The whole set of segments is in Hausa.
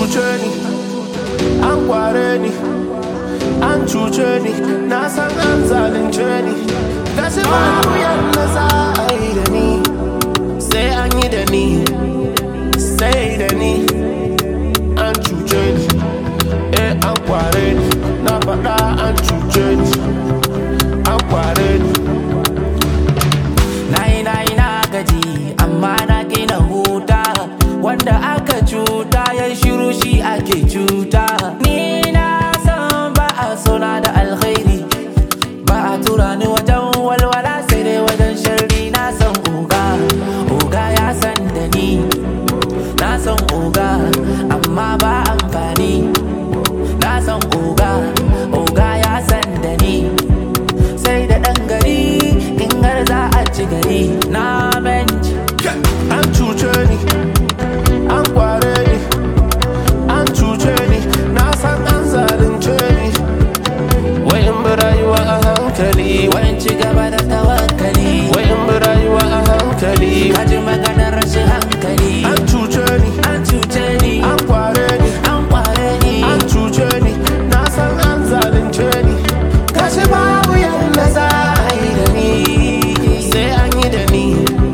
cuce ni, an kware ni, an cuce ni, na san an zalunce ni. Gashi babu yadda za a yi da ni, sai an yi da ni, sai da ni. An cuce ni, an kware ni, na faɗa an cuce ni, an kware ni. Na gaji amma na gina huta, wanda aka cuta ya shiru shi ake cuta. Ni na san ba a sona da alkhairi, ba a tura ni wajen walwala sai dai wajen sharri. Na san oga ya san da ni, na san oga amma ba amfani. Na san oga ya san da ni, sai da ɗan gari in har za a ci gari. Na benci an cuce ni, an kware ni, an cuce ni, na san an zalunce ni. Wai in bi rayuwa a hankali, wai in ci gaba da tawakkali. wai in bi rayuwa a hankali. Ka ji maganar rashin hankali. An cuce ni, An cuce ni, an kware ni, an kware ni. an cuce ni, na san an zalunce ni. Gashi babu yadda za a yi da ni, sai an yi da ni,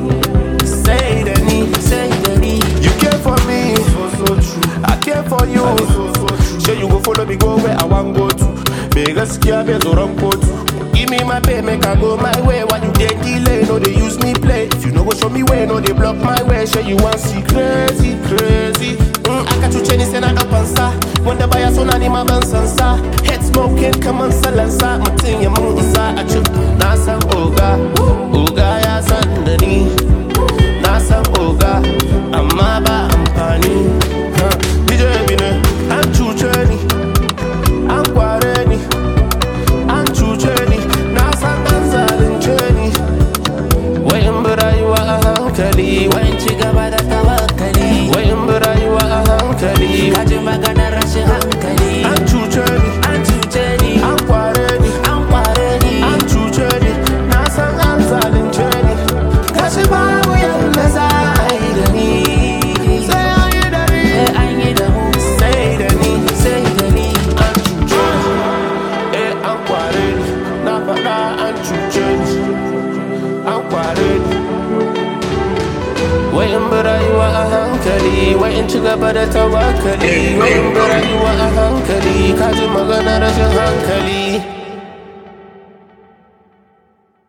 sai da ni. Sai da ni. You care for me, so true. I care for you, so true. Sure you go follow me go where I want go to. Me gaskiya bai tsoron kotu. Give me my pay, make I go my way. While you dey delay, no they use me play. If you no go show me way, no they block my way. Sure you want see crazy, crazy. Aka cuce ni sai na ɗau fansa, wanda baya so na nima ban san sa. Head smoking kaman salansa, mutum ya mun isa a cin. Na san oga ya san da ni. Na san oga amma ba amfani. DJ Bine, an cuce ni, an kware ni, an cuce ni, na san an zalunce ni. Wai in bi rayuwa a hankali, Wai in ci gaba da tawakkali. wai in bi rayuwa a hankali. Ka ji maganar rashin hankali. An cuce ni, An cuce ni, an kware ni, an kware ni. an cuce ni, na san an zalunce ni. Gashi babu yadda za a yi da ni, sai an yi da ni, An yi da mu, sai da ni. sai da ni. An cuce ni, an kware ni, na faɗa an cuce ni, an kware ni. Wai in bi rayuwa a hankali, wai in ci gaba da tawakkali. Wai in bi rayuwa a hankali, ka ji maganar rashin hankali.